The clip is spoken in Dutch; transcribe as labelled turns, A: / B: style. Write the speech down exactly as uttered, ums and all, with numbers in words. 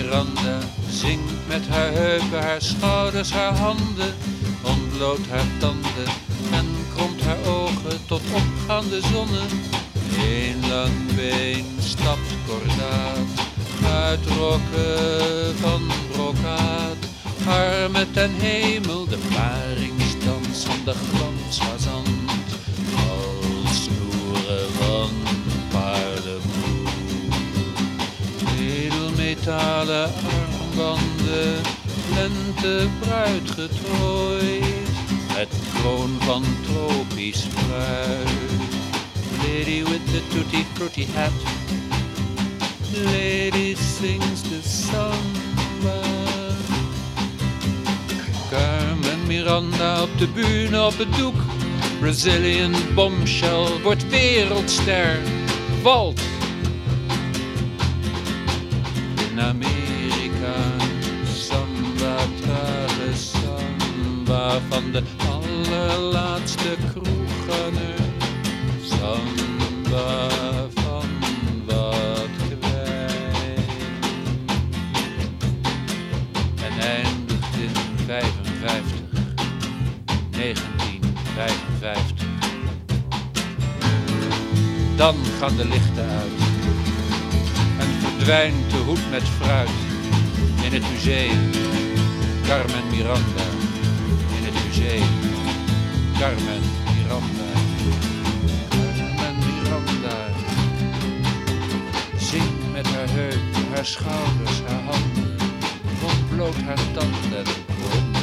A: Miranda zingt met haar heupen, haar schouders, haar handen, ontbloot haar tanden en kromt haar ogen tot opgaande zonnen. Een lang been stapt kordaat, uit rokken van brokaat, armen ten hemel, de paringsdans van de glansfazant, als snoeren van paardenmoer. Edelmetalen armbanden, lentebruid getooid, met kroon van tropisch fruit. Lady with the tutti frutti hat, lady sings the samba. Carmen Miranda op de bühne, op het doek, Brazilian bombshell, wordt wereldster, valt in Amerika. Samba, trage samba van de allerlaatste kroegganger. Samba van wat kwijt. En eindigt in vijfenvijftig, negentien vijfenvijftig. Dan gaan de lichten uit en verdwijnt de hoed met fruit in het museum. Carmen Miranda in het museum. Carmen Miranda. Zingt met haar heupen, haar schouders, haar handen, ontbloot haar tanden en